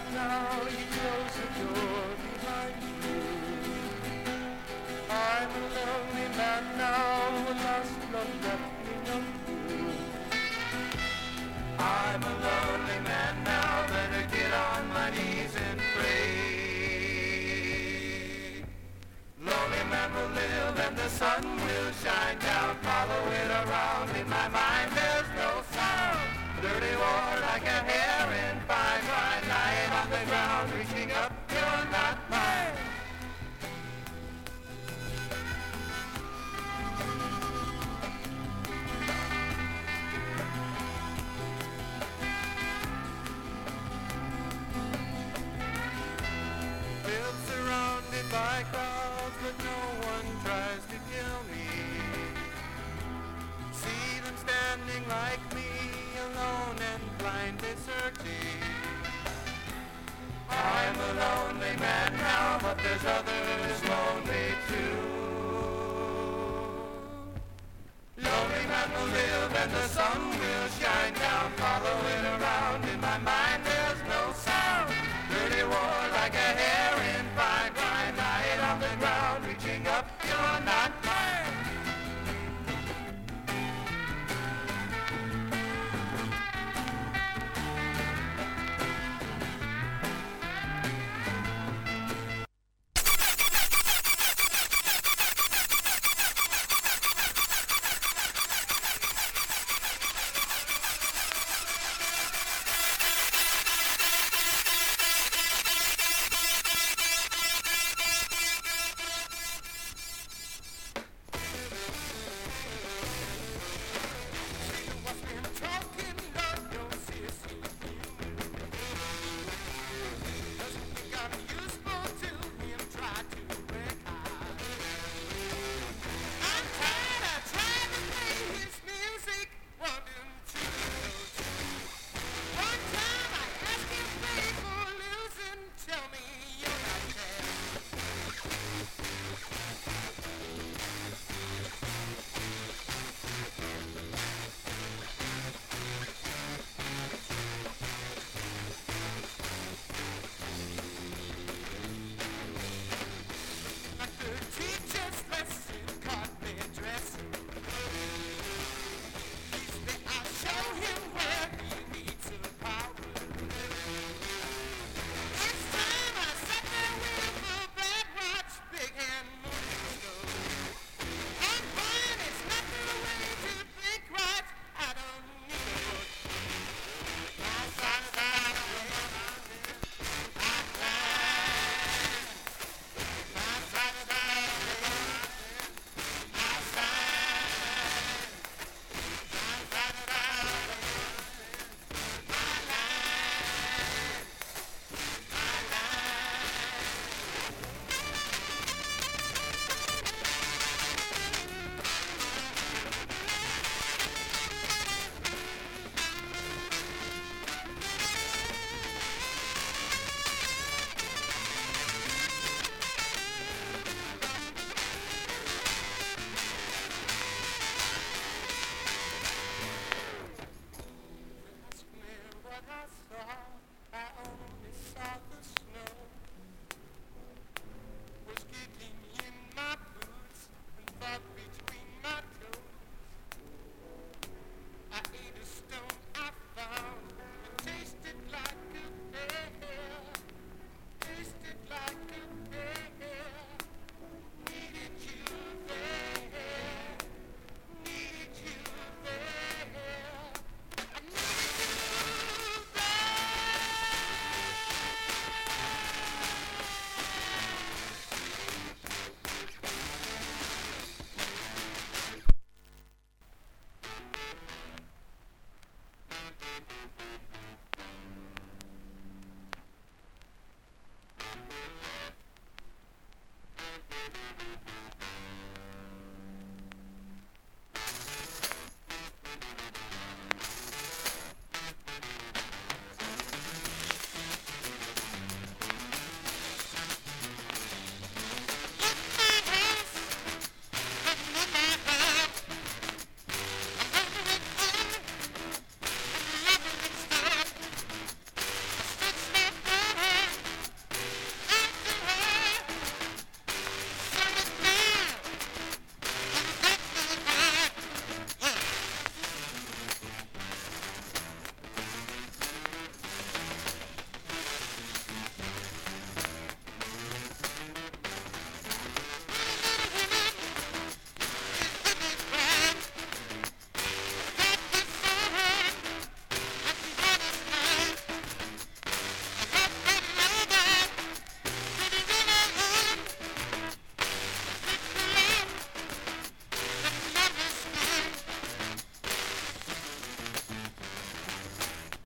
now you close the door behind you. I'm a lonely man now, a lost love left me no clue. I'm a lonely man now, better get on my knees and pray. Lonely man will live and the sun will shine down, follow it around. In my mind there's no sound, dirty war like a hair in fine line, lying on the ground, reaching up, you're not mine. Live surrounded by crowds, but no one tries to kill me. See them standing like me, alone and blindly searching. I'm a lonely man now, but there's others lonely too. Lonely man will live and the sun will shine down, follow it around.